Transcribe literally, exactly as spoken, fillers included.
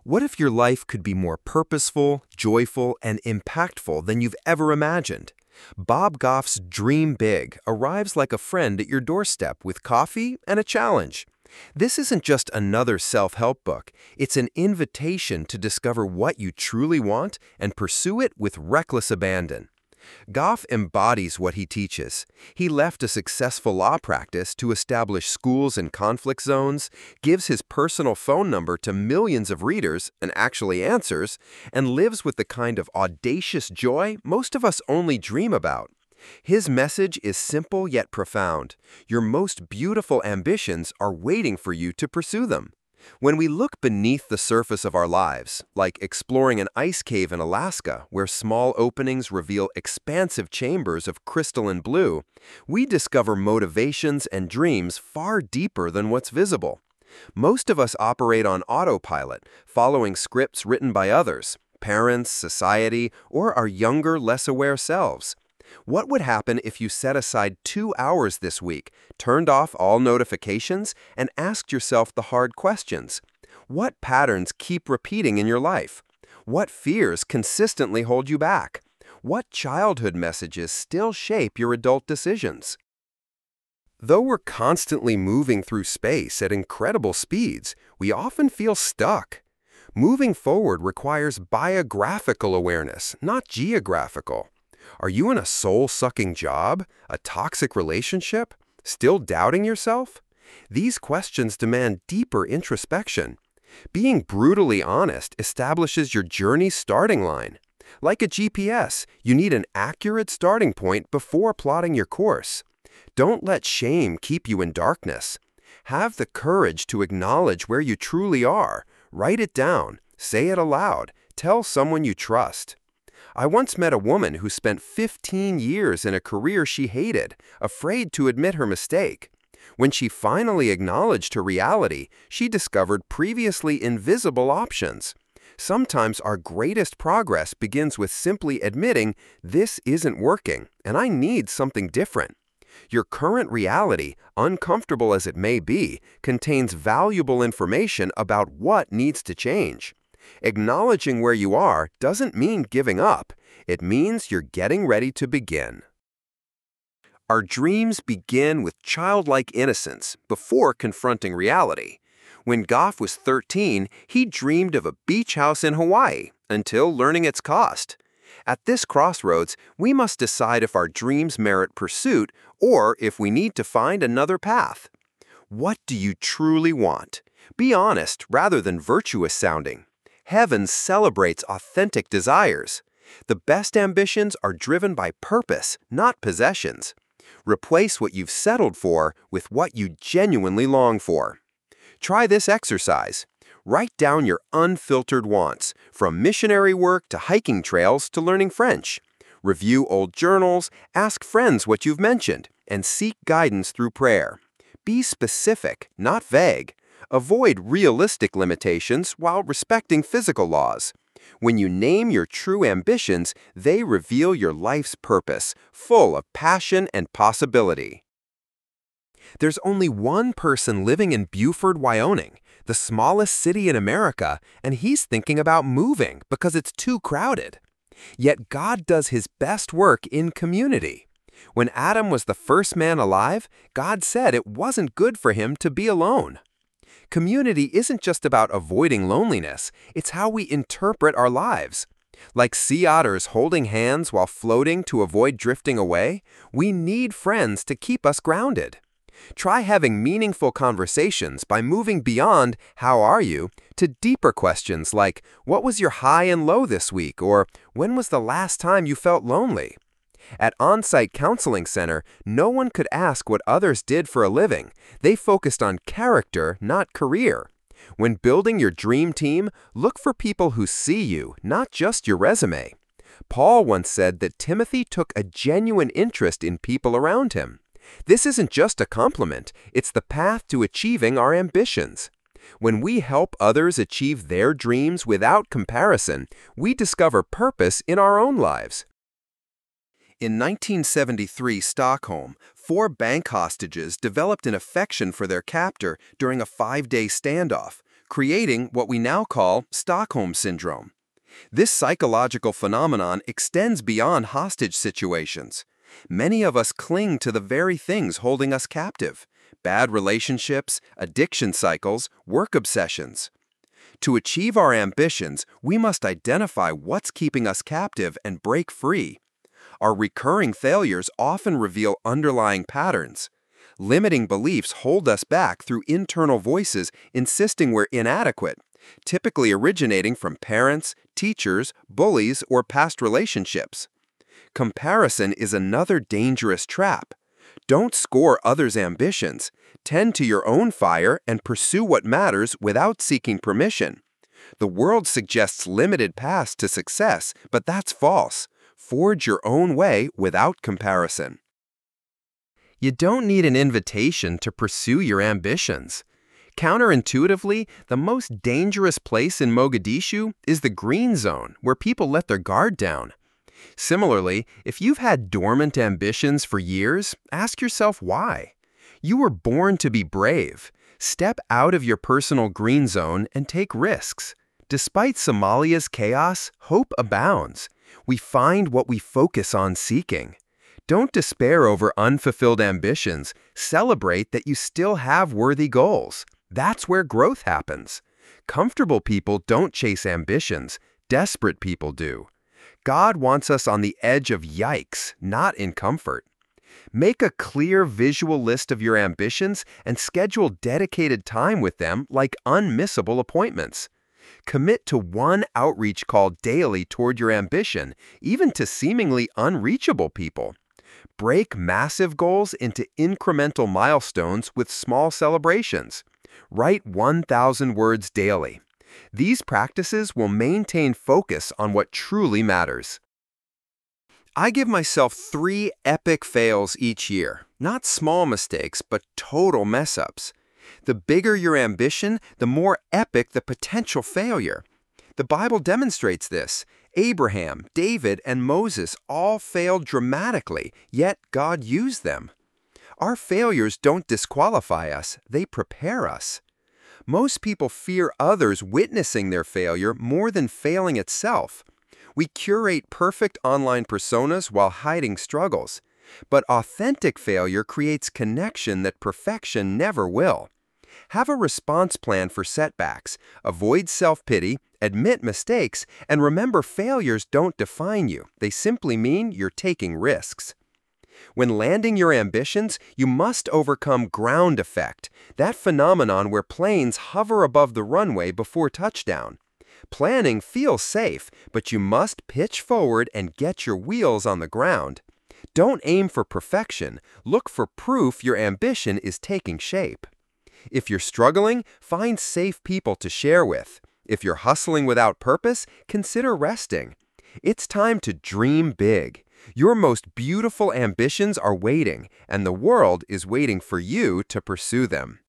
What if your life could be more purposeful, joyful, and impactful than you've ever imagined? Bob Goff's Dream Big arrives like a friend at your doorstep with coffee and a challenge. This isn't just another self-help book. It's an invitation to discover what you truly want and pursue it with reckless abandon. Goff embodies what he teaches. He left a successful law practice to establish schools in conflict zones, gives his personal phone number to millions of readers and actually answers, and lives with the kind of audacious joy most of us only dream about. His message is simple yet profound. Your most beautiful ambitions are waiting for you to pursue them. When we look beneath the surface of our lives, like exploring an ice cave in Alaska where small openings reveal expansive chambers of crystalline blue, we discover motivations and dreams far deeper than what's visible. Most of us operate on autopilot, following scripts written by others, parents, society, or our younger, less aware selves. What would happen if you set aside two hours this week, turned off all notifications, and asked yourself the hard questions? What patterns keep repeating in your life? What fears consistently hold you back? What childhood messages still shape your adult decisions? Though we're constantly moving through space at incredible speeds, we often feel stuck. Moving forward requires biographical awareness, not geographical. Are you in a soul-sucking job? A toxic relationship? Still doubting yourself? These questions demand deeper introspection. Being brutally honest establishes your journey's starting line. Like a G P S, you need an accurate starting point before plotting your course. Don't let shame keep you in darkness. Have the courage to acknowledge where you truly are. Write it down. Say it aloud. Tell someone you trust. I once met a woman who spent fifteen years in a career she hated, afraid to admit her mistake. When she finally acknowledged her reality, she discovered previously invisible options. Sometimes our greatest progress begins with simply admitting, this isn't working, and I need something different. Your current reality, uncomfortable as it may be, contains valuable information about what needs to change. Acknowledging where you are doesn't mean giving up. It means you're getting ready to begin. Our dreams begin with childlike innocence before confronting reality. When Goff was thirteen, he dreamed of a beach house in Hawaii until learning its cost. At this crossroads, we must decide if our dreams merit pursuit or if we need to find another path. What do you truly want? Be honest rather than virtuous sounding. Heaven celebrates authentic desires. The best ambitions are driven by purpose, not possessions. Replace what you've settled for with what you genuinely long for. Try this exercise. Write down your unfiltered wants, from missionary work to hiking trails to learning French. Review old journals, ask friends what you've mentioned, and seek guidance through prayer. Be specific, not vague. Avoid realistic limitations while respecting physical laws. When you name your true ambitions, they reveal your life's purpose, full of passion and possibility. There's only one person living in Beaufort, Wyoming, the smallest city in America, and he's thinking about moving because it's too crowded. Yet God does his best work in community. When Adam was the first man alive, God said it wasn't good for him to be alone. Community isn't just about avoiding loneliness, it's how we interpret our lives. Like sea otters holding hands while floating to avoid drifting away, we need friends to keep us grounded. Try having meaningful conversations by moving beyond "how are you" to deeper questions like "what was your high and low this week?" or "when was the last time you felt lonely?" At On-Site Counseling Center, no one could ask what others did for a living. They focused on character, not career. When building your dream team, look for people who see you, not just your resume. Paul once said that Timothy took a genuine interest in people around him. This isn't just a compliment, it's the path to achieving our ambitions. When we help others achieve their dreams without comparison, we discover purpose in our own lives. In nineteen seventy-three Stockholm, four bank hostages developed an affection for their captor during a five-day standoff, creating what we now call Stockholm Syndrome. This psychological phenomenon extends beyond hostage situations. Many of us cling to the very things holding us captive: bad relationships, addiction cycles, work obsessions. To achieve our ambitions, we must identify what's keeping us captive and break free. Our recurring failures often reveal underlying patterns. Limiting beliefs hold us back through internal voices insisting we're inadequate, typically originating from parents, teachers, bullies, or past relationships. Comparison is another dangerous trap. Don't score others' ambitions. Tend to your own fire and pursue what matters without seeking permission. The world suggests limited paths to success, but that's false. Forge your own way without comparison. You don't need an invitation to pursue your ambitions. Counterintuitively, the most dangerous place in Mogadishu is the green zone, where people let their guard down. Similarly, if you've had dormant ambitions for years, ask yourself why. You were born to be brave. Step out of your personal green zone and take risks. Despite Somalia's chaos, hope abounds. We find what we focus on seeking. Don't despair over unfulfilled ambitions. Celebrate that you still have worthy goals. That's where growth happens. Comfortable people don't chase ambitions. Desperate people do. God wants us on the edge of yikes, not in comfort. Make a clear visual list of your ambitions and schedule dedicated time with them like unmissable appointments. Commit to one outreach call daily toward your ambition, even to seemingly unreachable people. Break massive goals into incremental milestones with small celebrations. Write one thousand words daily. These practices will maintain focus on what truly matters. I give myself three epic fails each year. Not small mistakes, but total mess-ups. The bigger your ambition, the more epic the potential failure. The Bible demonstrates this. Abraham, David, and Moses all failed dramatically, yet God used them. Our failures don't disqualify us, they prepare us. Most people fear others witnessing their failure more than failing itself. We curate perfect online personas while hiding struggles. But authentic failure creates connection that perfection never will. Have a response plan for setbacks, avoid self-pity, admit mistakes, and remember failures don't define you. They simply mean you're taking risks. When landing your ambitions, you must overcome ground effect, that phenomenon where planes hover above the runway before touchdown. Planning feels safe, but you must pitch forward and get your wheels on the ground. Don't aim for perfection. Look for proof your ambition is taking shape. If you're struggling, find safe people to share with. If you're hustling without purpose, consider resting. It's time to dream big. Your most beautiful ambitions are waiting, and the world is waiting for you to pursue them.